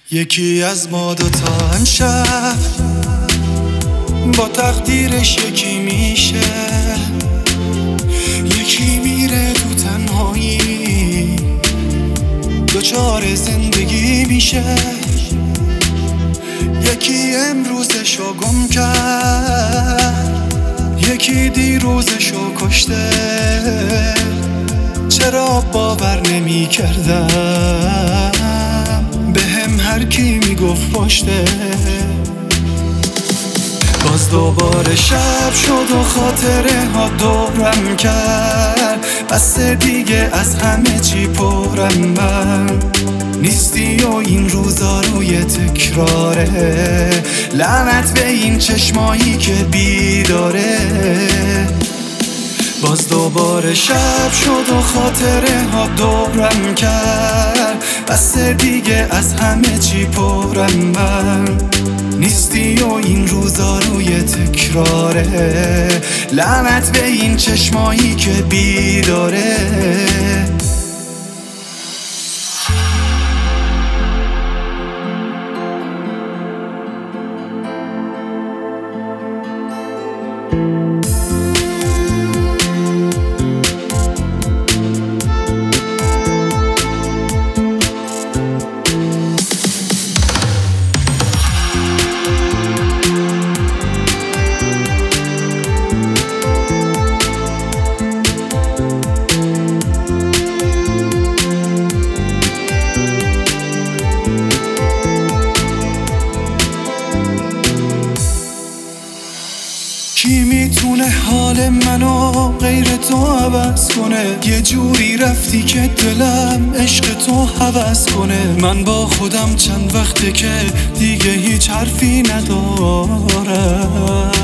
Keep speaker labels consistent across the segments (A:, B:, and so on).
A: یکی از ما دوتا امشب با تقدیرش یکی میشه، یکی میره تو تنهایی دوچار زندگی میشه، یکی امروزشو گم کرد، یکی دیروزشو کشته. چرا باور نمی کردم بهم هر کی میگفت پشته. باز دوباره شب شد و خاطره ها دورم کرد، بس دیگه از همه چی پرم من نیستی و این روزا روی تکراره. لعنت به این چشمایی که بیداره. باز دوباره شب شد و خاطره ها دورم کرد، بس دیگه از همه چی پرم من نیستی و این روزا روی تکراره. لعنت به این چشمایی که بیداره. کی میتونه حال منو غیر تو عوض کنه؟ یه جوری رفتی که دلم عشق تو هوس کنه. من با خودم چند وقته که دیگه هیچ حرفی ندارم،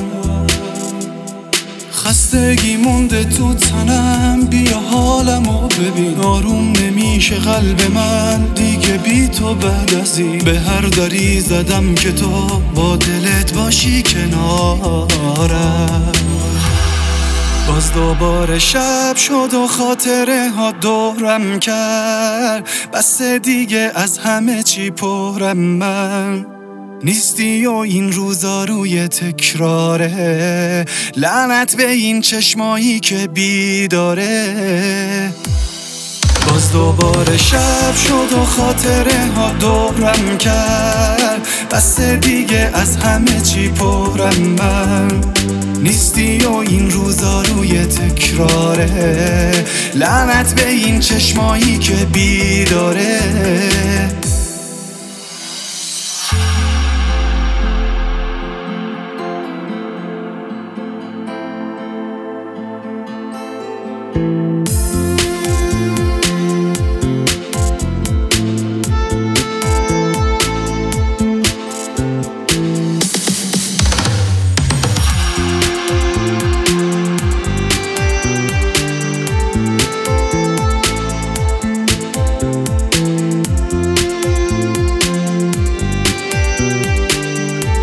A: خستگی مونده تو تنم، بیا حالمو ببین. آروم نمیشه قلب من دیگه بی تو، بعد از این به هر دری زدم که تو با دلت باشی کنارم. باز دوباره شب شد و خاطره ها دورم کرد، بس دیگه از همه چی پرم من نیستی و این روزا روی تکراره. لعنت به این چشمایی که بیداره. باز دوباره شب شد و خاطره ها دورم کرد، بس دیگه از همه چی پرم من نیستی و این روزا روی تکراره. لعنت به این چشمایی که بیداره.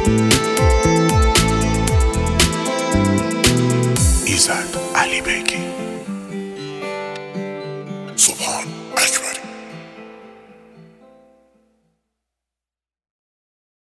B: علی بیگی